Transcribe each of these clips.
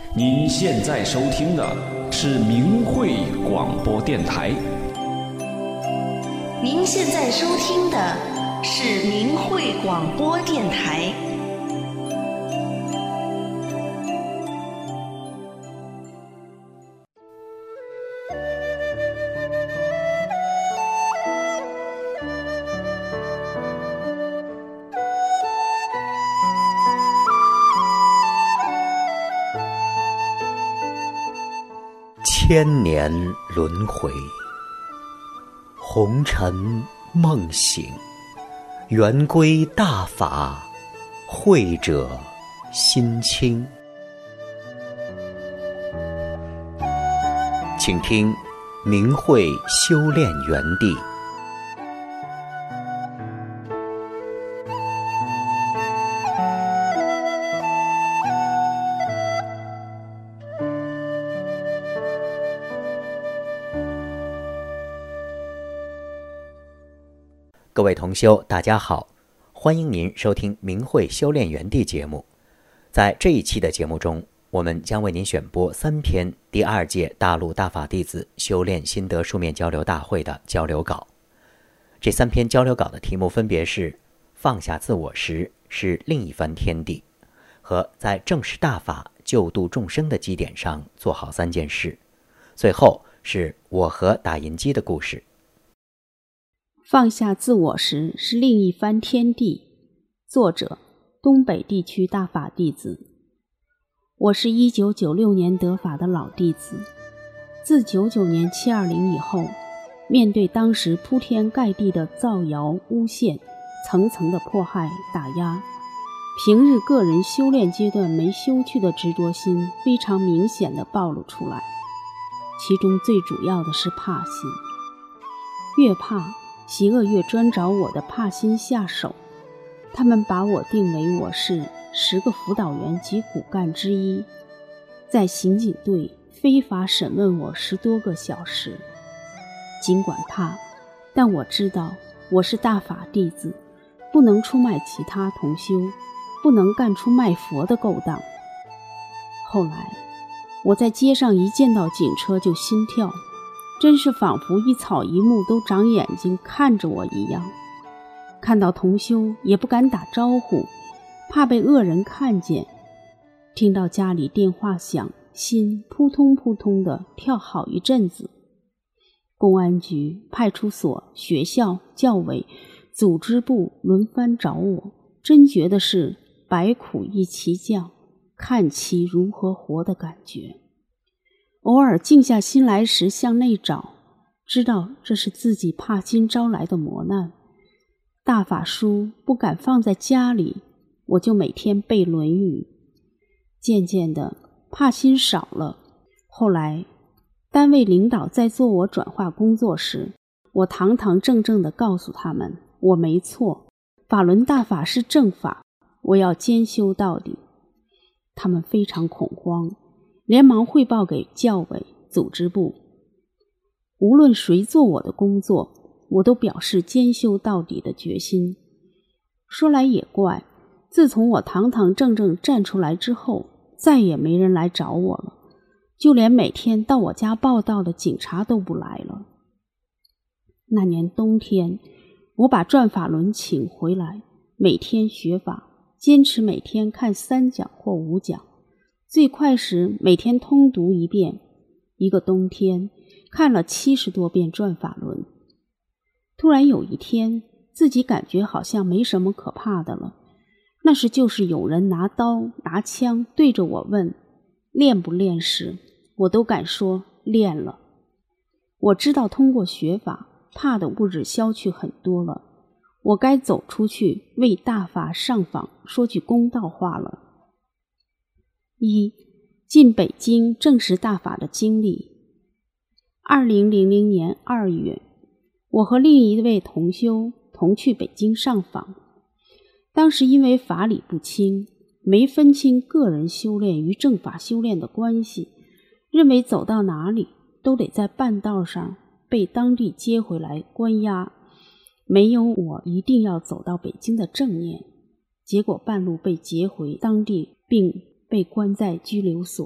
您现在收听的是明慧广播电台。 您现在收听的是明慧广播电台。 千年轮回，红尘梦醒，圆归大法，慧者心清。请听明慧修炼园地。各位同修，大家好，欢迎您收听明慧修炼园地节目。在这一期的节目中，我们将为您选播3篇第2届大陆大法弟子修炼心得书面交流大会的交流稿。这3篇交流稿的题目分别是放下自我时是另一番天地，和在正视大法救度众生的基点上做好3件事，最后是我和打印机的故事。 放下自我时是另一番天地。作者：东北地区大法弟子。我是1996年得法的老弟子。自99年720以后，面对当时铺天盖地的造谣诬陷，层层的迫害打压，平日个人修炼阶段没修去的执着心非常明显地暴露出来。其中最主要的是怕心，越怕邪恶越专找我的怕心下手。他们把我定为我是10个辅导员及骨干之一，在刑警队非法审问我10多个小时。尽管怕，但我知道我是大法弟子，不能出卖其他同修，不能干出卖佛的勾当。后来我在街上一见到警车就心跳，真是仿佛一草一木都长眼睛看着我一样。看到同修也不敢打招呼，怕被恶人看见。听到家里电话响，心扑通扑通的跳好一阵子。公安局、派出所、学校、教委、组织部轮番找我，真觉得是百苦一齐降，看其如何活的感觉。偶尔静下心来时向内找，知道这是自己怕心招来的磨难。大法书不敢放在家里，我就每天背《论语》。渐渐的怕心少了。后来单位领导在做我转化工作时，我堂堂正正地告诉他们，我没错，法轮大法是正法，我要兼修到底。他们非常恐慌，连忙汇报给教委、组织部。无论谁做我的工作，我都表示兼修到底的决心。说来也怪，自从我堂堂正正站出来之后，再也没人来找我了，就连每天到我家报到的警察都不来了。那年冬天，我把转法轮请回来，每天学法，坚持每天看3讲或5讲，最快时每天通读1遍。一个冬天看了70多遍转法轮。突然有一天，自己感觉好像没什么可怕的了。那时就是有人拿刀拿枪对着我问练不练时，我都敢说练了。我知道通过学法，怕的物质消去很多了，我该走出去为大法上访，说句公道话了。进北京证实大法的经历。2000年2月，我和另一位同修同去北京上访。当时因为法理不清，没分清个人修炼与正法修炼的关系，认为走到哪里都得在半道上被当地接回来关押，没有我一定要走到北京的正念。结果半路被劫回当地，并被关在拘留所。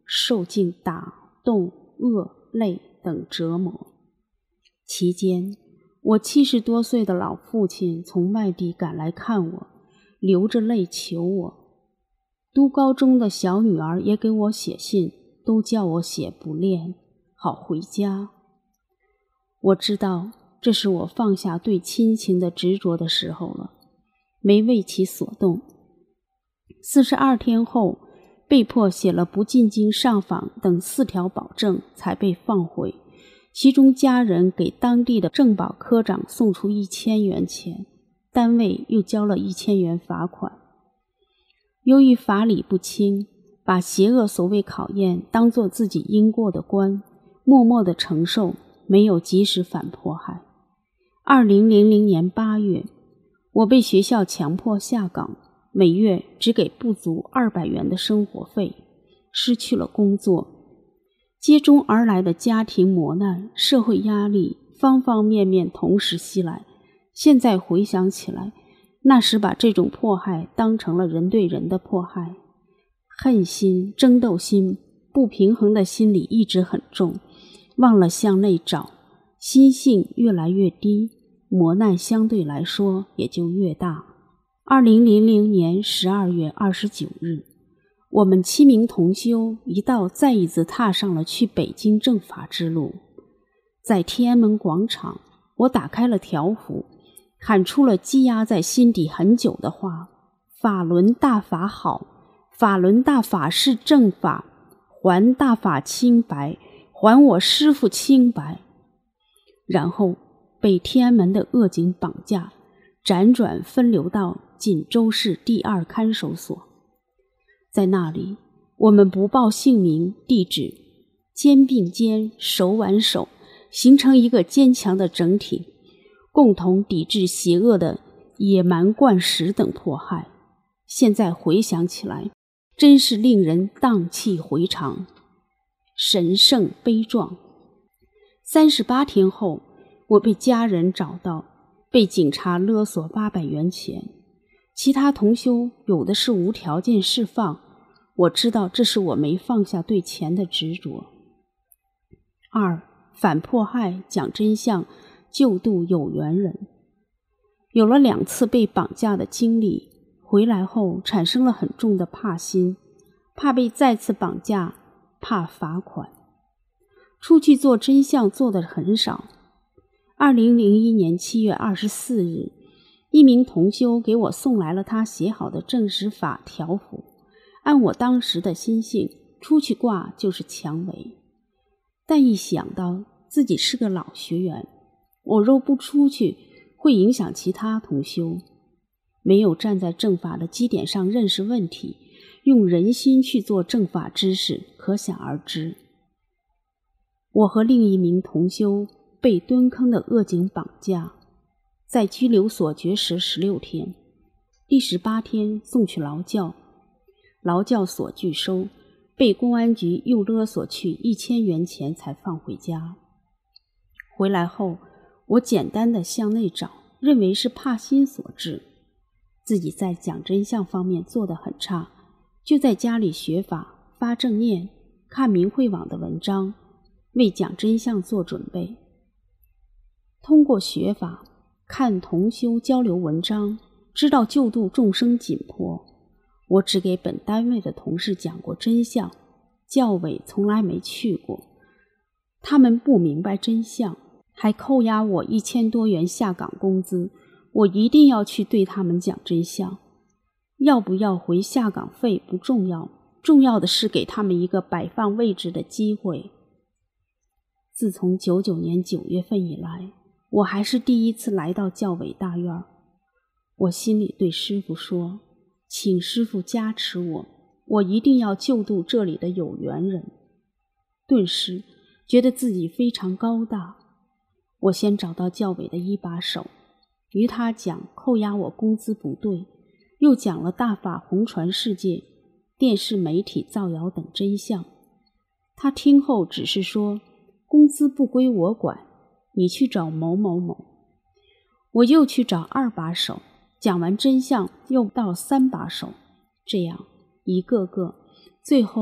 受尽打、冻、饿、累等折磨。期间，我70多岁的老父亲从外地赶来看我，流着泪求我。读高中的小女儿也给我写信，都叫我写不练，好回家。我知道这是我放下对亲情的执着的时候了，没为其所动。42天后，被迫写了不进京上访等4条保证才被放回，其中家人给当地的政保科长送出1000元钱，单位又交了1000元罚款。由于法理不清，把邪恶所谓考验当作自己应过的关，默默地承受，没有及时反迫害。2000年8月，我被学校强迫下岗，每月只给不足200元的生活费，失去了工作。接踵而来的家庭磨难、社会压力，方方面面同时袭来。现在回想起来，那时把这种迫害当成了人对人的迫害，恨心、争斗心、不平衡的心理一直很重，忘了向内找，心性越来越低，磨难相对来说也就越大。2000年12月29日，我们7名同修一道再一次踏上了去北京正法之路。在天安门广场，我打开了条幅，喊出了积压在心底很久的话：法轮大法好，法轮大法是正法，还大法清白，还我师父清白。然后被天安门的恶警绑架，辗转分流到锦州市第2看守所。在那里，我们不报姓名地址，肩并肩，手挽手，形成一个坚强的整体，共同抵制邪恶的野蛮惯食等迫害。现在回想起来，真是令人荡气回肠，神圣悲壮。38天后，我被家人找到，被警察勒索800元钱，其他同修有的是无条件释放。我知道这是我没放下对钱的执着。2. 反迫害，讲真相，救度有缘人。有了2次被绑架的经历，回来后产生了很重的怕心，怕被再次绑架，怕罚款。出去做真相做得很少。2001年7月24日，一名同修给我送来了他写好的正实法条幅，按我当时的心性，出去挂就是强为。但一想到自己是个老学员，我若不出去，会影响其他同修。没有站在正法的基点上认识问题，用人心去做正法知识，可想而知。我和另一名同修被蹲坑的恶警绑架，在拘留所绝食16天，第18天送去劳教，劳教所拒收，被公安局又勒索去1000元钱才放回家。回来后，我简单的向内找，认为是怕心所致，自己在讲真相方面做得很差，就在家里学法，发正念，看明慧网的文章，为讲真相做准备。通过学法，看同修交流文章，知道救度众生紧迫。我只给本单位的同事讲过真相，教委从来没去过，他们不明白真相，还扣押我1000多元下岗工资，我一定要去对他们讲真相。要不要回下岗费不重要，重要的是给他们一个摆放位置的机会。自从99年9月份以来，我还是第一次来到教委大院。我心里对师父说，请师父加持我，我一定要救度这里的有缘人。顿时觉得自己非常高大。我先找到教委的一把手，与他讲扣押我工资不对，又讲了大法红传世界、电视媒体造谣等真相。他听后只是说，工资不归我管，你去找某某某。我又去找2把手，讲完真相又到3把手，这样一个个，最后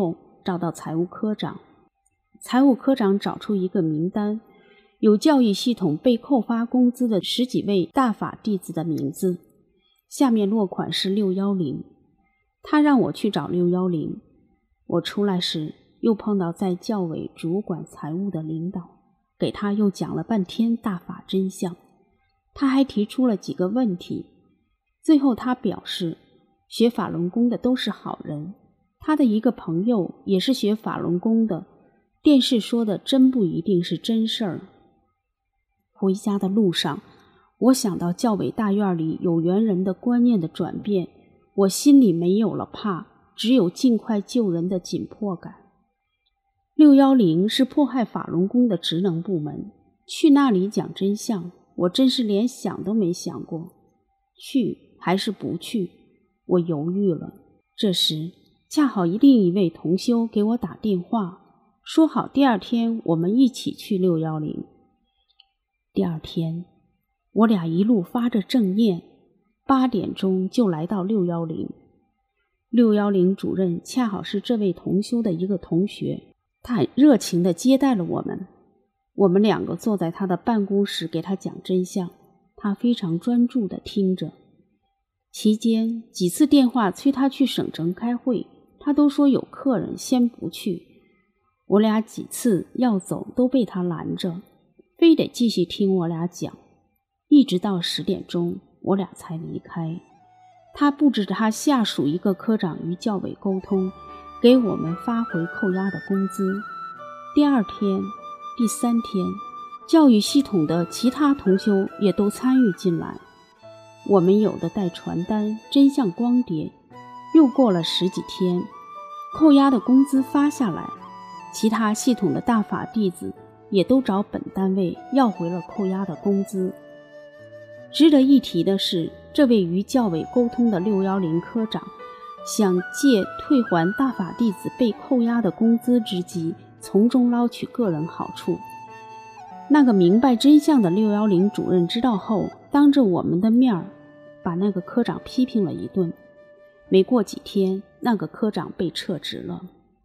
找到财务科长。财务科长找出一个名单，有教育系统被扣发工资的10几位大法弟子的名字，下面落款是610。他让我去找610。我出来时又碰到在教委主管财务的领导，给他又讲了半天大法真相。他还提出了几个问题，最后他表示学法轮功的都是好人，他的一个朋友也是学法轮功的，电视说的真不一定是真事儿。回家的路上，我想到教委大院里有缘人的观念的转变，我心里没有了怕，只有尽快救人的紧迫感。610是迫害法轮功的职能部门，去那里讲真相，我真是连想都没想过，去还是不去，我犹豫了。这时恰好另一位同修给我打电话，说好第二天我们一起去610。第二天我俩一路发着正念，8点钟就来到610。610主任恰好是这位同修的一个同学，他很热情地接待了我们。我们2个坐在他的办公室给他讲真相，他非常专注地听着。期间几次电话催他去省城开会，他都说有客人先不去。我俩几次要走都被他拦着，非得继续听我俩讲，一直到10点钟我俩才离开。他布置他下属一个科长与教委沟通，给我们发回扣押的工资。第二天、第3天，教育系统的其他同修也都参与进来，我们有的带传单、真相光碟。又过了10几天，扣押的工资发下来，其他系统的大法弟子也都找本单位要回了扣押的工资。值得一提的是，这位与教委沟通的610科长想借退还大法弟子被扣押的工资之机，从中捞取个人好处。那个明白真相的610主任知道后，当着我们的面把那个科长批评了一顿。没过几天，那个科长被撤职了。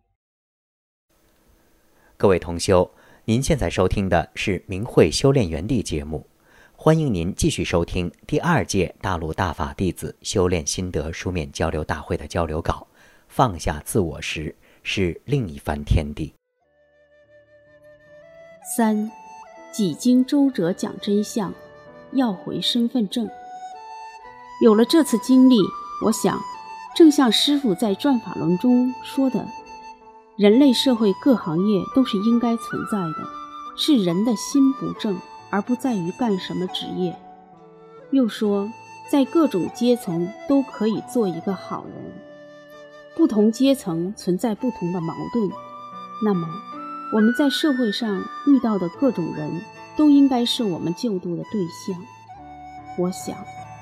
各位同修，您现在收听的是明慧修炼园地节目，欢迎您继续收听第2届大陆大法弟子修炼心得书面交流大会的交流稿。放下自我时，是另一番天地。 3. 几经周折讲真相，要回身份证。有了这次经历，我想正像师父在转法轮中说的，人类社会各行业都是应该存在的，是人的心不正，而不在于干什么职业。又说在各种阶层都可以做一个好人，不同阶层存在不同的矛盾，那么我们在社会上遇到的各种人都应该是我们救度的对象。我想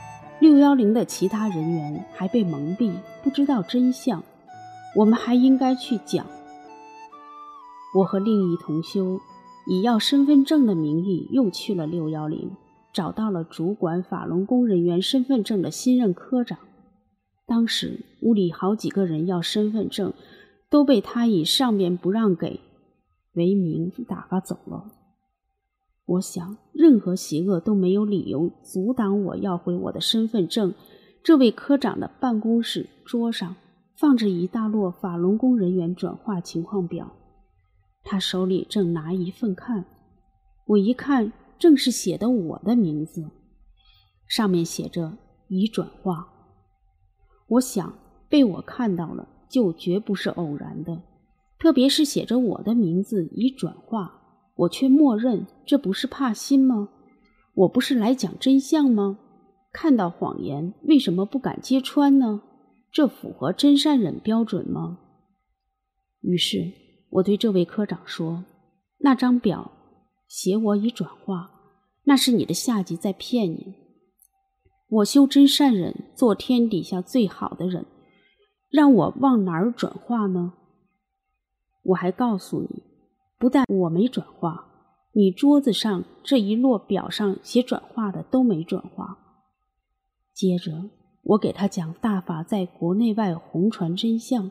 610的其他人员还被蒙蔽，不知道真相，我们还应该去讲。我和另一同修以要身份证的名义又去了610，找到了主管法轮功人员身份证的新任科长。当时屋里好几个人要身份证，都被他以上面不让给为名打发走了。我想任何邪恶都没有理由阻挡我要回我的身份证。这位科长的办公室桌上放着一大摞法轮功人员转化情况表，他手里正拿一份看，我一看正是写的我的名字，上面写着已转化。我想被我看到了就绝不是偶然的，特别是写着我的名字已转化，我却默认，这不是怕心吗？我不是来讲真相吗？看到谎言为什么不敢揭穿呢？这符合真善忍标准吗？于是我对这位科长说，那张表写我已转化，那是你的下级在骗你。我修真善忍，做天底下最好的人，让我往哪儿转化呢？我还告诉你，不但我没转化，你桌子上这一摞表上写转化的都没转化。接着我给他讲大法在国内外红传真相，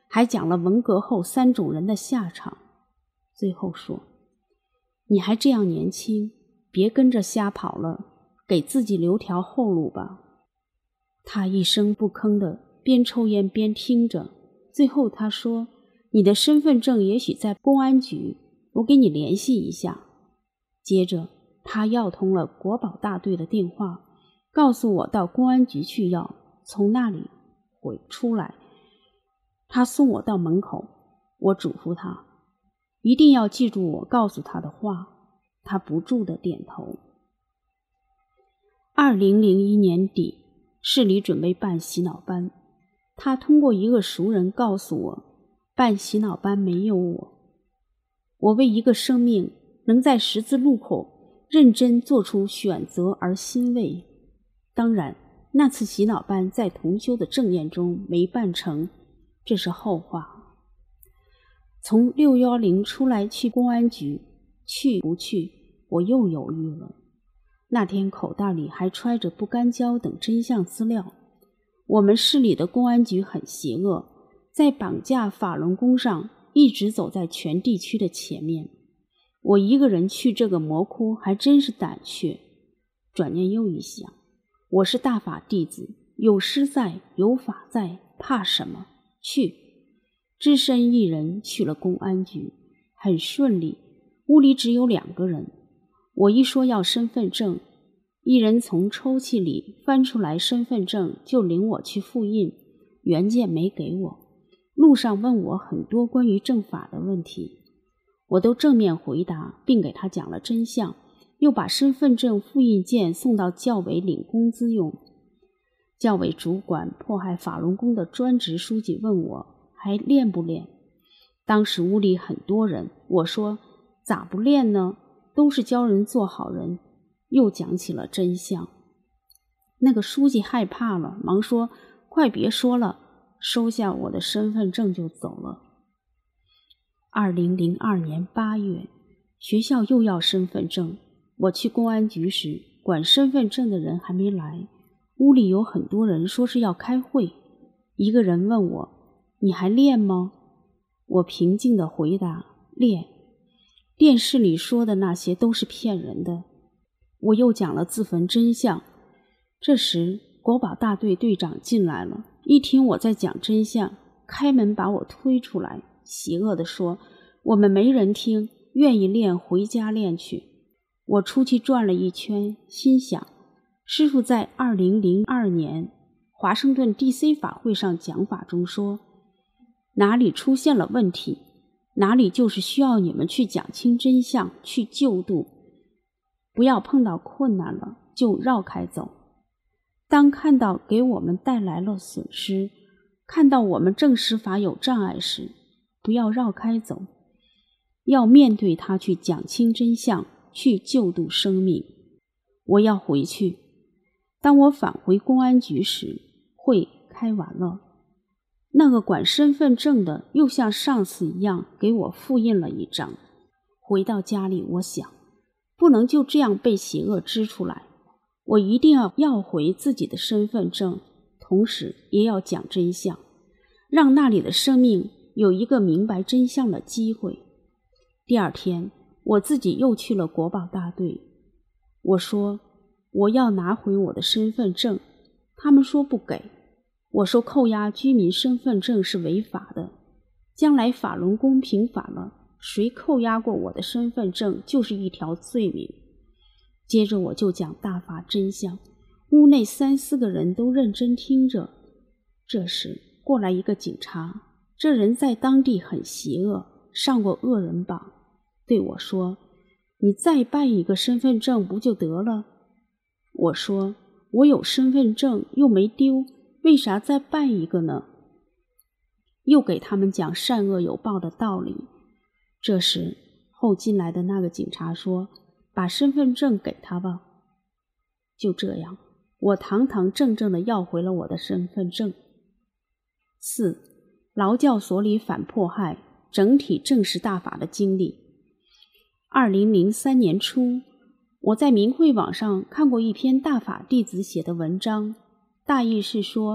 还讲了文革后3种人的下场。最后说，你还这样年轻，别跟着瞎跑了，给自己留条后路吧。他一声不吭的边抽烟边听着，最后他说，你的身份证也许在公安局，我给你联系一下。接着他要通了国保大队的电话，告诉我到公安局去要，从那里出来。他送我到门口，我嘱咐他一定要记住我告诉他的话，他不住地点头。2001年底，市里准备办洗脑班，他通过一个熟人告诉我，办洗脑班没有我。我为一个生命能在十字路口认真做出选择而欣慰。当然，那次洗脑班在同修的正宴中没办成，这是后话。从610出来去公安局，去不去，我又犹豫了。那天口袋里还揣着不干胶等真相资料。我们市里的公安局很邪恶，在绑架法轮功上一直走在全地区的前面。我一个人去这个魔窟还真是胆怯。转念又一想，我是大法弟子，有师在，有法在，怕什么？去。只身一人去了公安局，很顺利。屋里只有2个人。我一说要身份证，一人从抽屉里翻出来身份证，就领我去复印，原件没给我。路上问我很多关于正法的问题，我都正面回答，并给他讲了真相，又把身份证复印件送到教委领工资用。教委主管迫害法轮功的专职书记问我还练不练？当时屋里很多人，我说咋不练呢？都是教人做好人。又讲起了真相。那个书记害怕了，忙说快别说了，收下我的身份证就走了。2002年8月，学校又要身份证。我去公安局时，管身份证的人还没来，屋里有很多人说是要开会。一个人问我，你还练吗？我平静地回答，练。电视里说的那些都是骗人的。我又讲了自焚真相。这时国保大队队长进来了，一听我在讲真相，开门把我推出来，邪恶地说，我们没人听，愿意练回家练去。我出去转了一圈，心想，师父在2002年华盛顿 DC 法会上讲法中说，哪里出现了问题，哪里就是需要你们去讲清真相，去救度，不要碰到困难了就绕开走。当看到给我们带来了损失，看到我们正实法有障碍时，不要绕开走，要面对它，去讲清真相，去救度生命。我要回去。当我返回公安局时，会开完了。那个管身份证的又像上次一样给我复印了一张。回到家里，我想，不能就这样被邪恶支出来，我一定要回自己的身份证，同时也要讲真相，让那里的生命有一个明白真相的机会。第二天，我自己又去了国保大队。我说我要拿回我的身份证，他们说不给。我说扣押居民身份证是违法的，将来法轮功平反了，谁扣押过我的身份证就是一条罪名。接着我就讲大法真相，屋内3、4个人都认真听着。这时过来一个警察，这人在当地很邪恶，上过恶人榜，对我说，你再办一个身份证不就得了？我说我有身份证又没丢，为啥再办一个呢？又给他们讲善恶有报的道理。这时后进来的那个警察说，把身份证给他吧。就这样，我堂堂正正地要回了我的身份证。4. 劳教所里反迫害，整体证实大法的经历。2003年初，我在明慧网上看过一篇大法弟子写的文章，大意是说，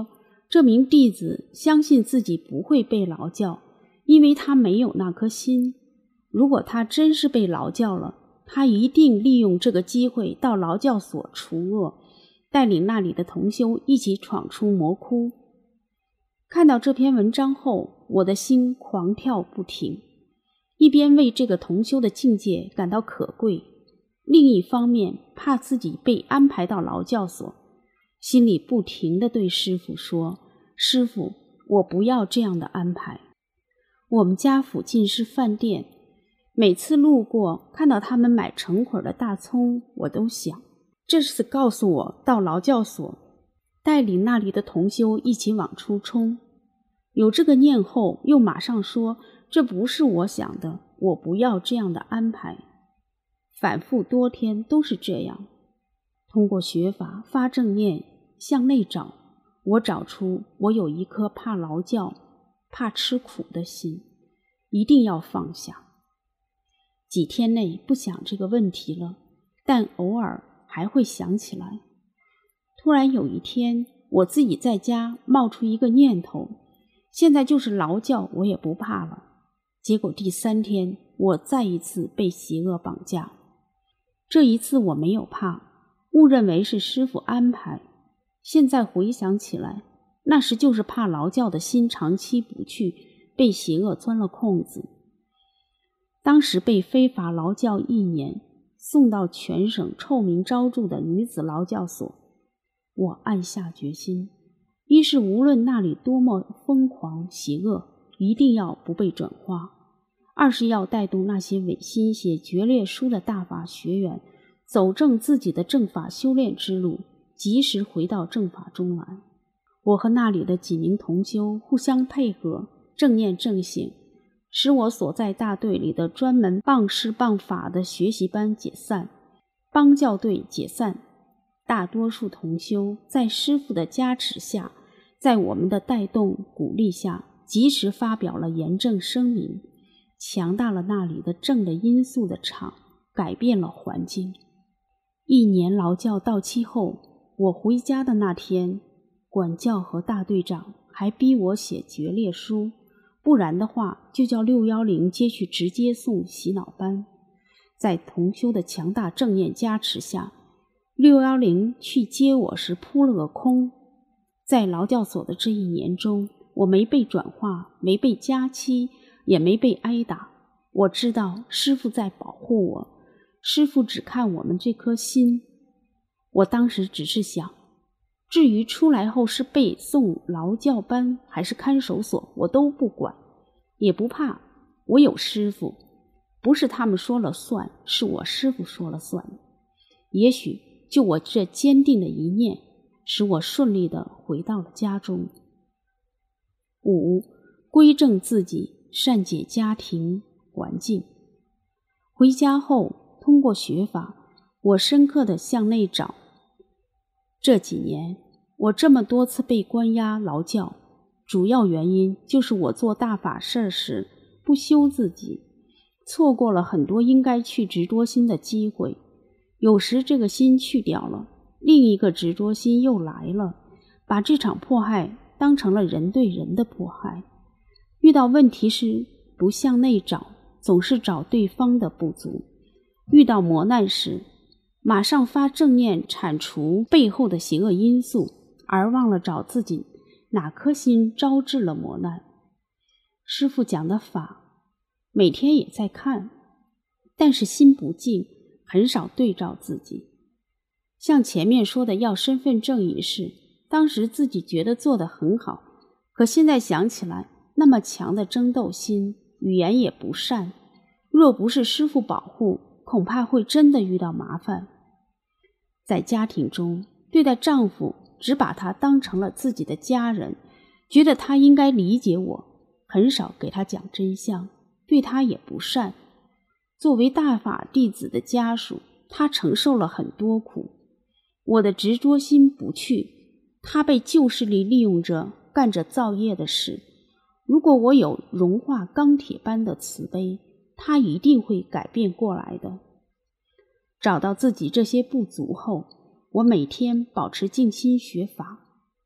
这名弟子相信自己不会被劳教，因为他没有那颗心。如果他真是被劳教了，他一定利用这个机会到劳教所除恶，带领那里的同修一起闯出魔窟。看到这篇文章后，我的心狂跳不停，一边为这个同修的境界感到可贵，另一方面怕自己被安排到劳教所，心里不停地对师父说：师父，我不要这样的安排。我们家附近是饭店，每次路过看到他们买成捆的大葱，我都想，这是告诉我到劳教所，带领那里的同修一起往出冲。有这个念后，又马上说，这不是我想的，我不要这样的安排。反复多天都是这样。通过学法发正念，向内找，我找出我有一颗怕劳教、怕吃苦的心，一定要放下。几天内不想这个问题了，但偶尔还会想起来。突然有一天，我自己在家冒出一个念头，现在就是劳教我也不怕了。结果第3天，我再一次被邪恶绑架。这一次我没有怕，误认为是师父安排。现在回想起来，那时就是怕劳教的心长期不去，被邪恶钻了空子。当时被非法劳教1年，送到全省臭名昭著的女子劳教所。我暗下决心，一是无论那里多么疯狂邪恶，一定要不被转化；二是要带动那些违心写决裂书的大法学员，走正自己的正法修炼之路，及时回到正法中来。我和那里的几名同修互相配合，正念正醒，使我所在大队里的专门谤师谤法的学习班解散，帮教队解散。大多数同修在师父的加持下，在我们的带动鼓励下，及时发表了严正声明，强大了那里的正的因素的场，改变了环境。1年劳教到期后，我回家的那天，管教和大队长还逼我写决裂书，不然的话就叫610接去直接送洗脑班。在同修的强大正念加持下，610去接我时扑了个空。在劳教所的这1年中，我没被转化，没被加期，也没被挨打。我知道师父在保护我，师父只看我们这颗心。我当时只是想，至于出来后是被送劳教班还是看守所，我都不管，也不怕。我有师父，不是他们说了算，是我师父说了算。也许就我这坚定的一念，使我顺利地回到了家中。5. 归正自己，善解家庭环境。回家后，通过学法，我深刻地向内找。这几年，我这么多次被关押劳教，主要原因就是我做大法事时不修自己，错过了很多应该去执着心的机会。有时这个心去掉了，另一个执着心又来了，把这场迫害当成了人对人的迫害。遇到问题时不向内找，总是找对方的不足；遇到磨难时，马上发正念铲除背后的邪恶因素，而忘了找自己哪颗心招致了磨难。师父讲的法，每天也在看，但是心不静，很少对照自己。像前面说的要身份证一事，当时自己觉得做得很好，可现在想起来，那么强的争斗心，语言也不善，若不是师父保护，恐怕会真的遇到麻烦。在家庭中，对待丈夫只把他当成了自己的家人，觉得他应该理解我，很少给他讲真相，对他也不善。作为大法弟子的家属，他承受了很多苦。我的执着心不去，他被旧势力利用着，干着造业的事。如果我有融化钢铁般的慈悲，他一定会改变过来的。找到自己这些不足后，我每天保持静心学法，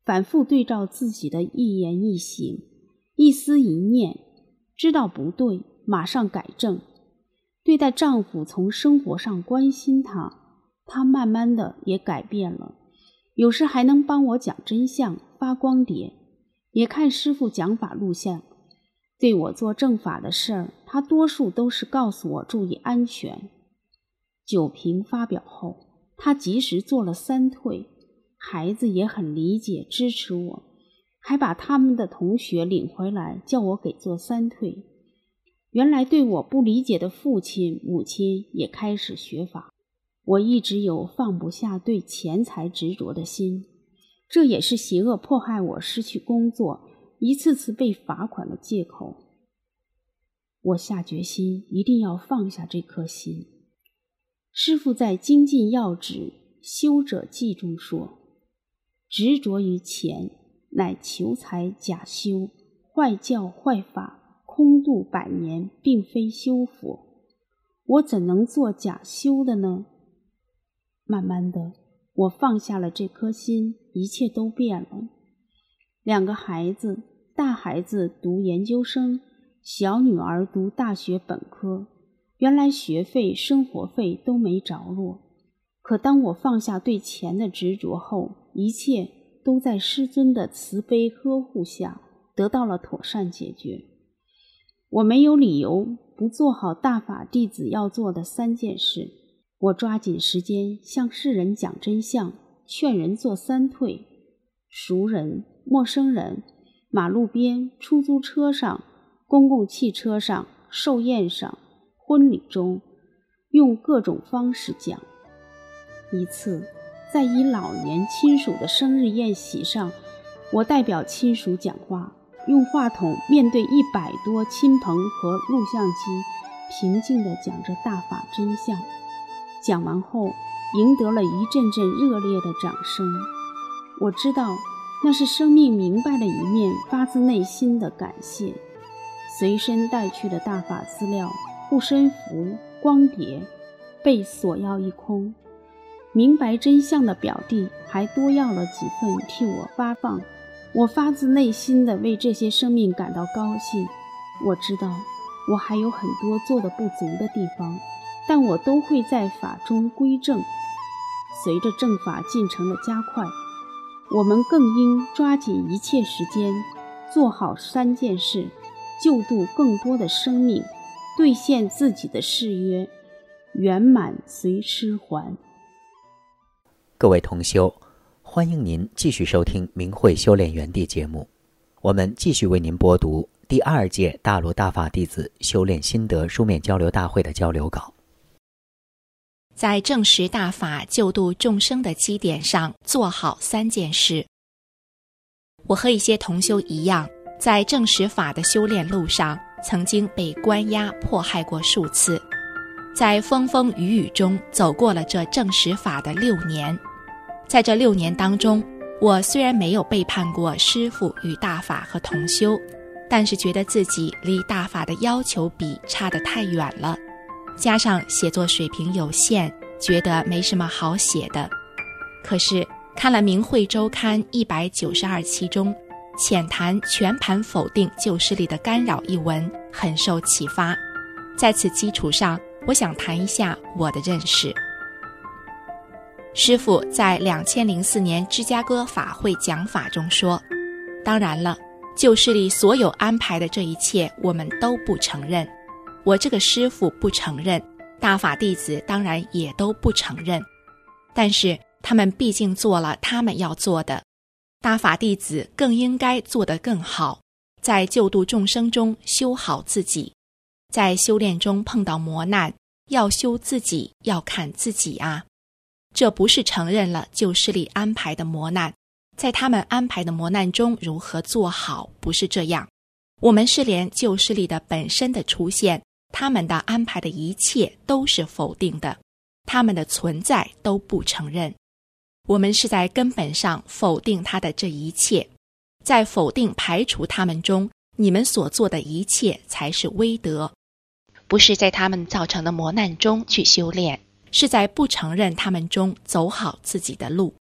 反复对照自己的一言一行、一思一念，知道不对，马上改正。对待丈夫从生活上关心他慢慢的也改变了，有时还能帮我讲真相、发光碟，也看师父讲法录像。对我做正法的事儿，他多数都是告诉我注意安全。酒瓶发表后，他及时做了3退，孩子也很理解支持我，还把他们的同学领回来叫我给做3退。原来对我不理解的父亲母亲也开始学法。我一直有放不下对钱财执着的心，这也是邪恶迫害我失去工作、一次次被罚款的借口。我下决心一定要放下这颗心。师父在《精进要旨修者记》中说，执着于钱，乃求财假修，坏教坏法，空度百年，并非修佛。我怎能做假修的呢？慢慢的，我放下了这颗心，一切都变了。2个孩子，大孩子读研究生，小女儿读大学本科，原来学费、生活费都没着落。可当我放下对钱的执着后，一切都在师尊的慈悲呵护下得到了妥善解决。我没有理由不做好大法弟子要做的3件事。我抓紧时间向世人讲真相，劝人做3退。熟人、陌生人、马路边、出租车上、公共汽车上、寿宴上、婚礼中，用各种方式讲。一次，在一老年亲属的生日宴席上，我代表亲属讲话，用话筒面对100多亲朋和录像机，平静地讲着大法真相。讲完后，赢得了一阵阵热烈的掌声。我知道，那是生命明白了一面，发自内心的感谢。随身带去的大法资料、护身符、光碟被索要一空。明白真相的表弟还多要了几份替我发放。我发自内心的为这些生命感到高兴。我知道我还有很多做得不足的地方，但我都会在法中归正。随着正法进程的加快，我们更应抓紧一切时间，做好3件事，救度更多的生命，兑现自己的誓约，圆满随师还。 各位同修，欢迎您继续收听明慧修炼园地节目。我们继续为您播读第2届大陆大法弟子修炼心得书面交流大会的交流稿。 在证实大法救度众生的基点上做好3件事。我和一些同修一样，在证实法的修炼路上曾经被关押迫害过数次，在风风雨雨中走过了这证实法的6年。在这6年当中，我虽然没有背叛过师父与大法和同修，但是觉得自己离大法的要求比差得太远了，加上写作水平有限，觉得没什么好写的。可是看了明慧周刊192期中浅谈全盘否定旧势力的干扰一文，很受启发。在此基础上，我想谈一下我的认识。师父在2004年芝加哥法会讲法中说，当然了，旧势力所有安排的这一切我们都不承认，我这个师父不承认，大法弟子当然也都不承认，但是他们毕竟做了他们要做的，大法弟子更应该做得更好，在救度众生中修好自己，在修炼中碰到磨难，要修自己，要看自己啊。这不是承认了旧势力安排的磨难，在他们安排的磨难中如何做好，不是这样。我们是连旧势力的本身的出现，他们的安排的一切都是否定的，他们的存在都不承认。我们是在根本上否定他的这一切，在否定排除他们中，你们所做的一切才是威德，不是在他们造成的磨难中去修炼，是在不承认他们中走好自己的路。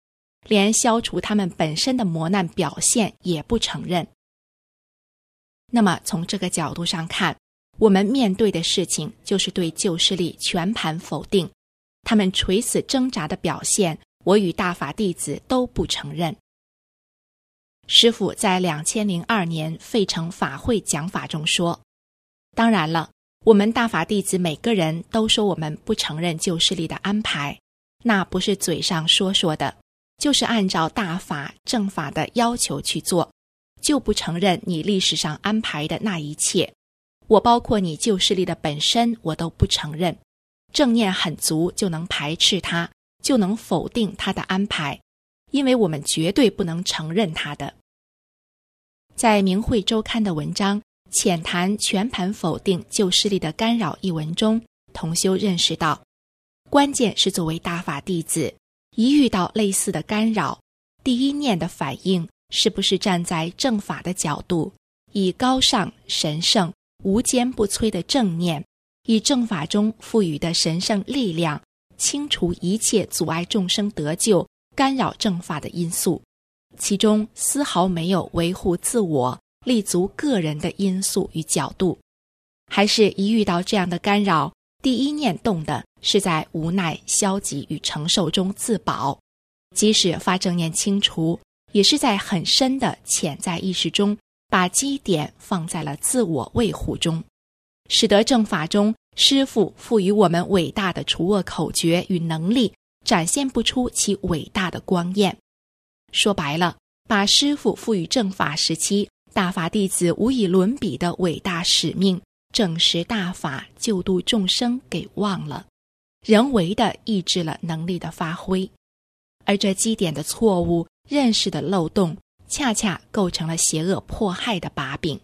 连消除他们本身的磨难表现也不承认。那么从这个角度上看，我们面对的事情就是对旧势力全盘否定，他们垂死挣扎的表现，我与大法弟子都不承认。师父在2002年费城法会讲法中说，当然了，我们大法弟子每个人都说我们不承认旧势力的安排，那不是嘴上说说的，就是按照大法正法的要求去做，就不承认你历史上安排的那一切。我包括你旧势力的本身我都不承认，正念很足就能排斥它，就能否定它的安排，因为我们绝对不能承认它的。在明慧周刊的文章浅谈全盘否定旧势力的干扰一文中，同修认识到，关键是作为大法弟子，一遇到类似的干扰，第一念的反应是不是站在正法的角度，以高尚神圣无坚不摧的正念，以正法中赋予的神圣力量，清除一切阻碍众生得救干扰正法的因素，其中丝毫没有维护自我立足个人的因素与角度。还是一遇到这样的干扰，第一念动的是在无奈消极与承受中自保，即使发正念清除，也是在很深的潜在意识中把基点放在了自我维护中，使得正法中师父赋予我们伟大的除恶口诀与能力展现不出其伟大的光焰。说白了，把师父赋予正法时期大法弟子无以伦比的伟大使命证实大法救度众生给忘了，人为地抑制了能力的发挥，而这基点的错误认识的漏洞，恰恰构成了邪恶迫害的把柄。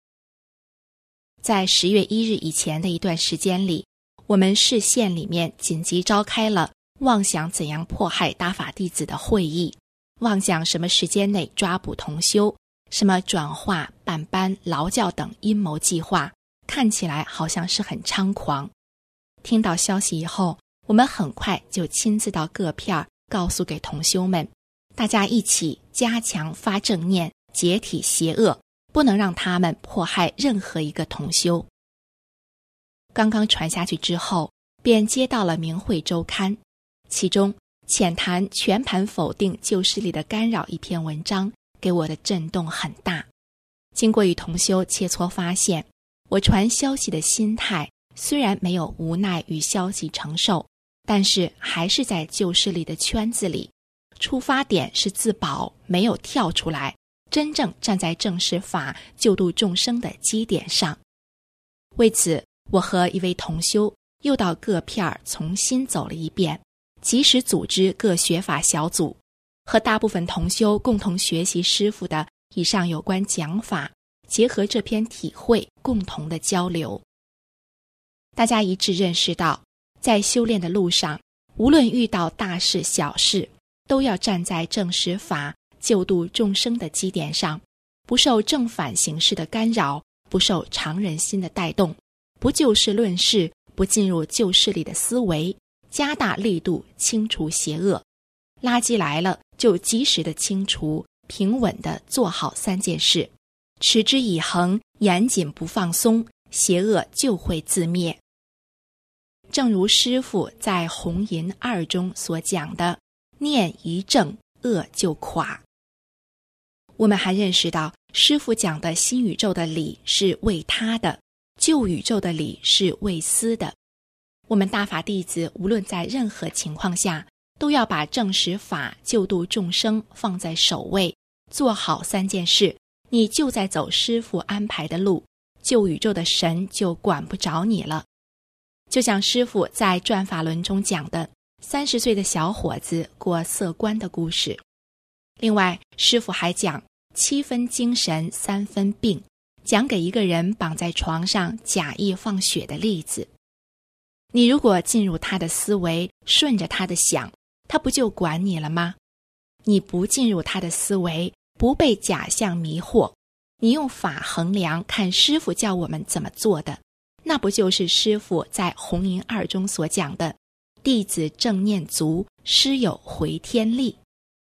在10月1日以前的一段时间里，我们市县里面紧急召开了妄想怎样迫害大法弟子的会议，妄想什么时间内抓捕同修，什么转化、办班、劳教等阴谋计划，看起来好像是很猖狂。听到消息以后，我们很快就亲自到各片告诉给同修们，大家一起加强发正念，解体邪恶，不能让他们迫害任何一个同修。刚刚传下去之后，便接到了明慧周刊，其中浅谈全盘否定旧势力的干扰一篇文章，给我的震动很大。经过与同修切磋发现，我传消息的心态虽然没有无奈与消极承受，但是还是在旧势力的圈子里，出发点是自保，没有跳出来，真正站在正实法救度众生的基点上。为此，我和一位同修又到各片重新走了一遍，及时组织各学法小组，和大部分同修共同学习师父的以上有关讲法，结合这篇体会，共同的交流。大家一致认识到，在修炼的路上，无论遇到大事小事，都要站在正实法救度众生的基点上，不受正反形式的干扰，不受常人心的带动，不就事论事，不进入旧势力的思维，加大力度清除邪恶。垃圾来了就及时的清除，平稳的做好3件事，持之以恒，严谨不放松，邪恶就会自灭。正如师父在红银2中所讲的，念一正，恶就垮。我们还认识到，师父讲的新宇宙的理是为他的，旧宇宙的理是为私的。我们大法弟子无论在任何情况下，都要把正实法救度众生放在首位，做好3件事，你就在走师父安排的路，旧宇宙的神就管不着你了。就像师父在转法轮中讲的30岁的小伙子过色关的故事。另外，师父还讲7分精神3分病，讲给一个人绑在床上假意放血的例子。你如果进入他的思维，顺着他的想，他不就管你了吗？你不进入他的思维，不被假象迷惑，你用法衡量看师父叫我们怎么做的，那不就是师父在红银2中所讲的弟子正念足，师有回天力。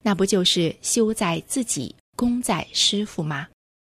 那不就是修在自己，功在师父吗？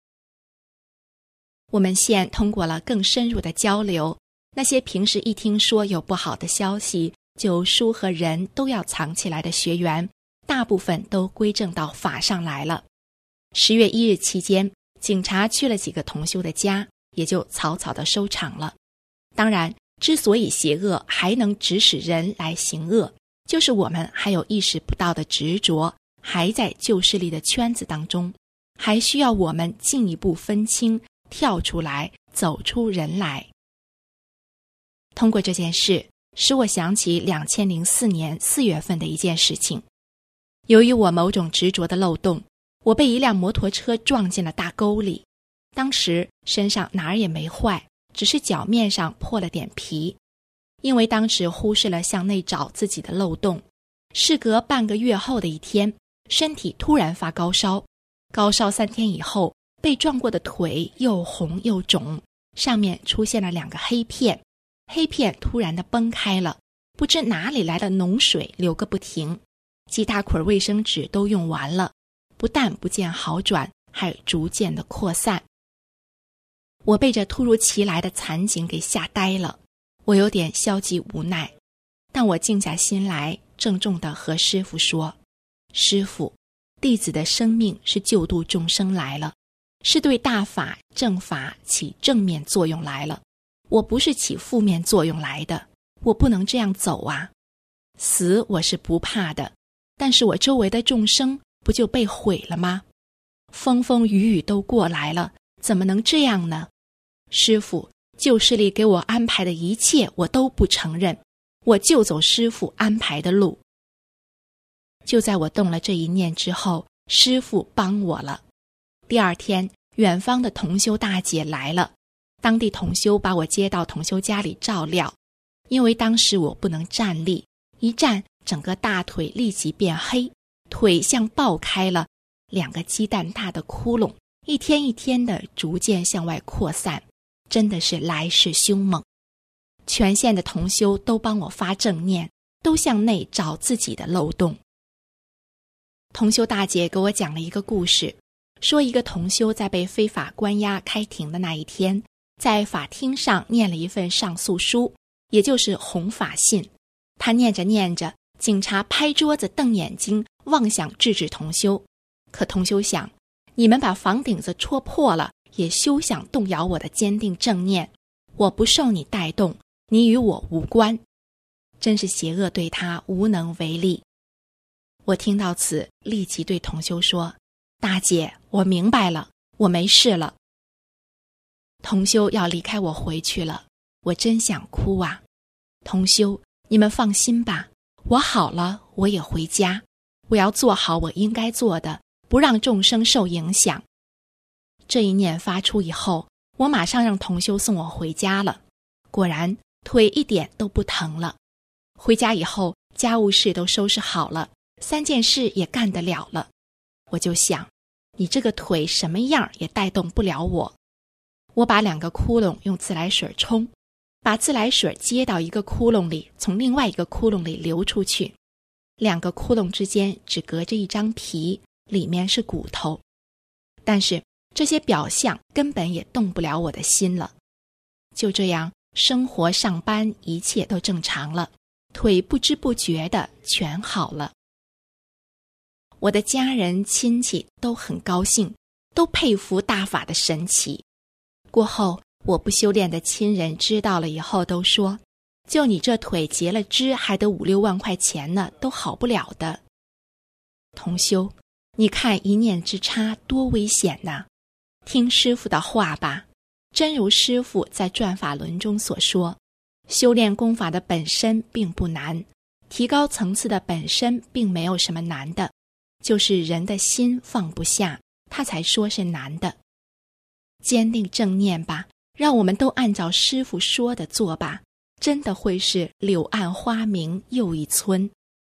我们现通过了更深入的交流，那些平时一听说有不好的消息就书和人都要藏起来的学员，大部分都归正到法上来了。10月1日期间，警察去了几个同修的家，也就草草的收场了。当然，之所以邪恶还能指使人来行恶，就是我们还有意识不到的执着，还在旧势力的圈子当中，还需要我们进一步分清，跳出来，走出人来。通过这件事，使我想起2004年4月份的一件事情。由于我某种执着的漏洞，我被一辆摩托车撞进了大沟里。当时身上哪儿也没坏，只是脚面上破了点皮。因为当时忽视了向内找自己的漏洞，事隔半个月后的一天，身体突然发高烧，高烧3天以后，被撞过的腿又红又肿，上面出现了2个黑片，黑片突然的崩开了，不知哪里来的脓水流个不停，几大捆卫生纸都用完了，不但不见好转，还逐渐的扩散。我被这突如其来的惨景给吓呆了，我有点消极无奈，但我静下心来，郑重地和师父说：师父，弟子的生命是救度众生来了，是对大法正法起正面作用来了，我不是起负面作用来的，我不能这样走啊！死我是不怕的，但是我周围的众生不就被毁了吗？风风雨雨都过来了，怎么能这样呢？师父，旧势力给我安排的一切我都不承认，我就走师父安排的路。就在我动了这一念之后，师父帮我了。第二天，远方的同修大姐来了，当地同修把我接到同修家里照料。因为当时我不能站立，一站整个大腿立即变黑，腿像爆开了，2个鸡蛋大的窟窿，一天一天的逐渐向外扩散，真的是来势凶猛。全县的同修都帮我发正念，都向内找自己的漏洞。同修大姐给我讲了一个故事，说一个同修在被非法关押开庭的那一天，在法庭上念了一份上诉书，也就是弘法信。他念着念着，警察拍桌子瞪眼睛，妄想制止同修。可同修想，你们把房顶子戳破了，也休想动摇我的坚定正念，我不受你带动，你与我无关。真是邪恶对他无能为力。我听到此，立即对同修说：大姐，我明白了，我没事了。同修要离开我回去了，我真想哭啊。同修，你们放心吧，我好了，我也回家，我要做好我应该做的，不让众生受影响。这一念发出以后，我马上让同修送我回家了。果然，腿一点都不疼了。回家以后，家务事都收拾好了，3件事也干得了了。我就想，你这个腿什么样也带动不了我。我把2个窟窿用自来水冲，把自来水接到一个窟窿里，从另外一个窟窿里流出去。2个窟窿之间只隔着一张皮，里面是骨头。但是这些表象根本也动不了我的心了。就这样，生活上班一切都正常了，腿不知不觉的全好了。我的家人亲戚都很高兴，都佩服大法的神奇。过后，我不修炼的亲人知道了以后都说，就你这腿截了肢还得5-6万块钱呢，都好不了的。同修，你看一念之差多危险呐！听师父的话吧，真如师父在转法轮中所说，修炼功法的本身并不难，提高层次的本身并没有什么难的，就是人的心放不下，他才说是难的。坚定正念吧，让我们都按照师父说的做吧，真的会是柳暗花明又一村。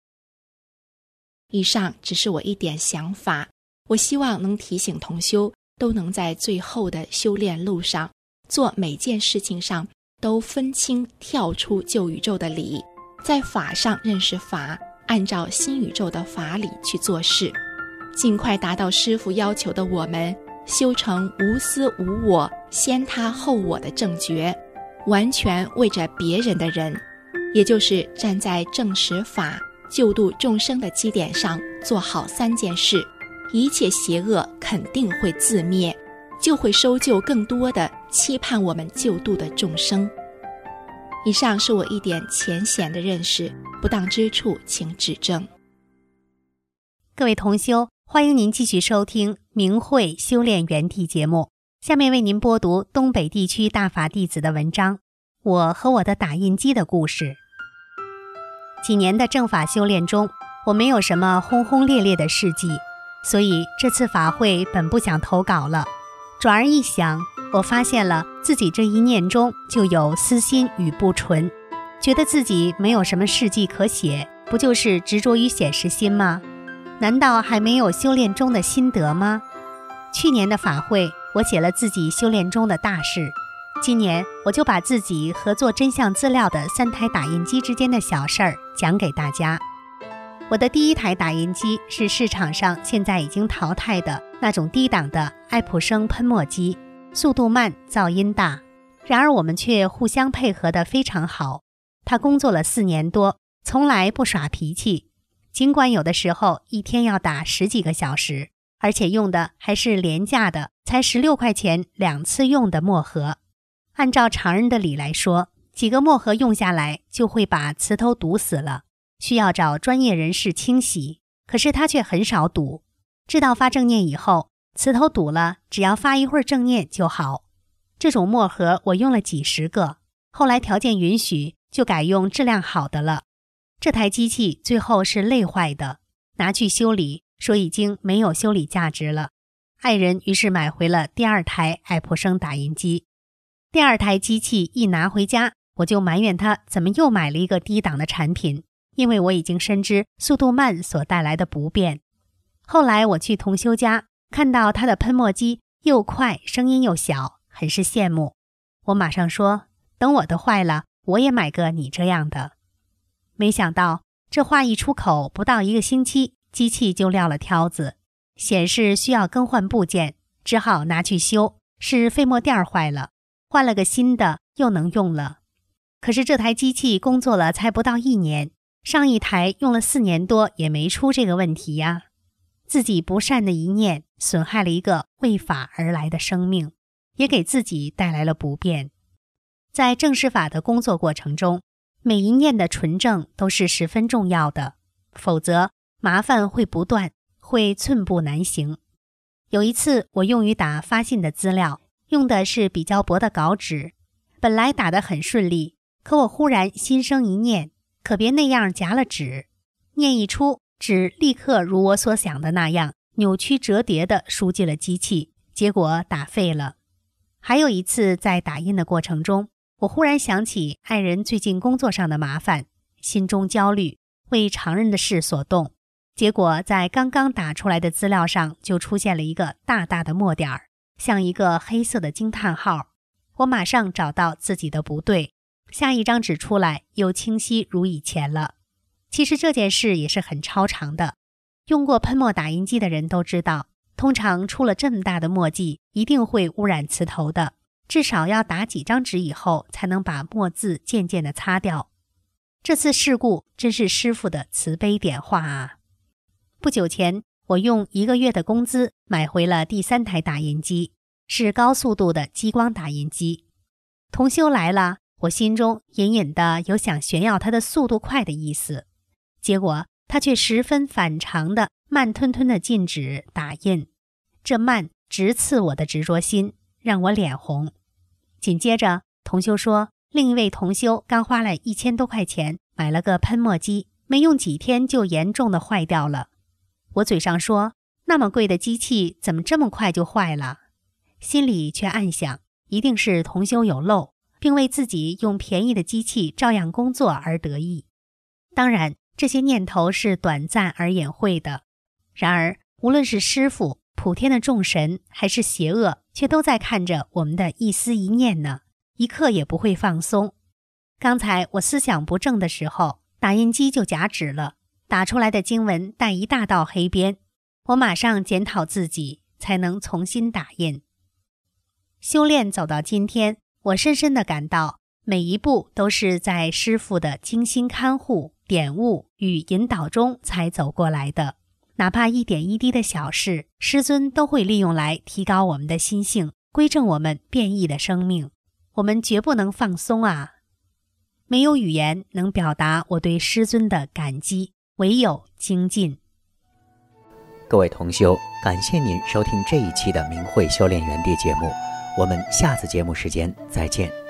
以上只是我一点想法，我希望能提醒同修都能在最后的修炼路上，做每件事情上都分清跳出旧宇宙的理，在法上认识法， 按照新宇宙的法理去做事，尽快达到师父要求的我们修成无私无我、先他后我的正觉，完全为着别人的人，也就是站在正实法救度众生的基点上做好3件事，一切邪恶肯定会自灭，就会收救更多的期盼我们救度的众生。以上是我一点浅显的认识，不当之处请指正。 各位同修，欢迎您继续收听明慧修炼园地节目。下面为您播读东北地区大法弟子的文章，我和我的打印机的故事。几年的正法修炼中，我没有什么轰轰烈烈的事迹，所以这次法会本不想投稿了。转而一想，我发现了自己这一念中就有私心与不纯，觉得自己没有什么事迹可写，不就是执着于显示心吗？难道还没有修炼中的心得吗？去年的法会，我写了自己修炼中的大事，今年我就把自己和做真相资料的3台打印机之间的小事儿讲给大家。我的第1台打印机是市场上现在已经淘汰的那种低档的爱普生喷墨机，速度慢，噪音大，然而我们却互相配合得非常好。他工作了4年多，从来不耍脾气，尽管有的时候一天要打10几个小时，而且用的还是廉价的，才16块钱2次用的墨盒。按照常人的理来说，几个墨盒用下来就会把磁头堵死了，需要找专业人士清洗，可是他却很少堵。知道发正念以后，磁头堵了，只要发一会儿正念就好。这种墨盒我用了几10个，后来条件允许，就改用质量好的了。这台机器最后是累坏的，拿去修理，说已经没有修理价值了。爱人于是买回了第2台爱普生打印机。第2台机器一拿回家，我就埋怨他怎么又买了一个低档的产品，因为我已经深知速度慢所带来的不便。后来我去同修家，看到他的喷墨机又快，声音又小，很是羡慕。我马上说，等我的坏了，我也买个你这样的。没想到这话一出口，不到1个星期，机器就撂了挑子，显示需要更换部件，只好拿去修，是废墨垫坏了，换了个新的，又能用了。可是这台机器工作了才不到1年，上一台用了4年多也没出这个问题呀。自己不善的一念，损害了一个为法而来的生命，也给自己带来了不便。在正实法的工作过程中，每一念的纯正都是十分重要的，否则麻烦会不断，会寸步难行。有一次我用于打发信的资料，用的是比较薄的稿纸，本来打得很顺利，可我忽然心生一念，可别那样夹了纸。念一出，纸立刻如我所想的那样扭曲折叠地输进了机器，结果打废了。还有一次在打印的过程中，我忽然想起爱人最近工作上的麻烦，心中焦虑，为常人的事所动，结果在刚刚打出来的资料上就出现了一个大大的墨点儿，像一个黑色的惊叹号。我马上找到自己的不对，下一张纸出来又清晰如以前了。其实这件事也是很超常的，用过喷墨打印机的人都知道，通常出了这么大的墨迹，一定会污染磁头的，至少要打几张纸以后才能把墨字渐渐地擦掉。这次事故真是师父的慈悲点化啊！不久前，我用1个月的工资买回了第3台打印机，是高速度的激光打印机。同修来了，我心中隐隐的有想炫耀他的速度快的意思，结果他却十分反常的慢吞吞的进纸打印，这慢直刺我的执着心，让我脸红。紧接着同修说，另一位同修刚花了1000多块钱买了个喷墨机，没用几天就严重的坏掉了。我嘴上说，那么贵的机器怎么这么快就坏了？心里却暗想，一定是同修有漏，并为自己用便宜的机器照样工作而得意。当然，这些念头是短暂而隐晦的。然而，无论是师父、普天的众神，还是邪恶，却都在看着我们的一思一念呢，一刻也不会放松。刚才我思想不正的时候，打印机就夹纸了， 打出来的经文带一大道黑边，我马上检讨自己，才能重新打印。修炼走到今天，我深深地感到每一步都是在师父的精心看护、点悟与引导中才走过来的。哪怕一点一滴的小事，师尊都会利用来提高我们的心性，归正我们变异的生命。我们绝不能放松啊！没有语言能表达我对师尊的感激，唯有精进。 各位同修，感谢您收听这一期的明慧修炼园地节目，我们下次节目时间再见。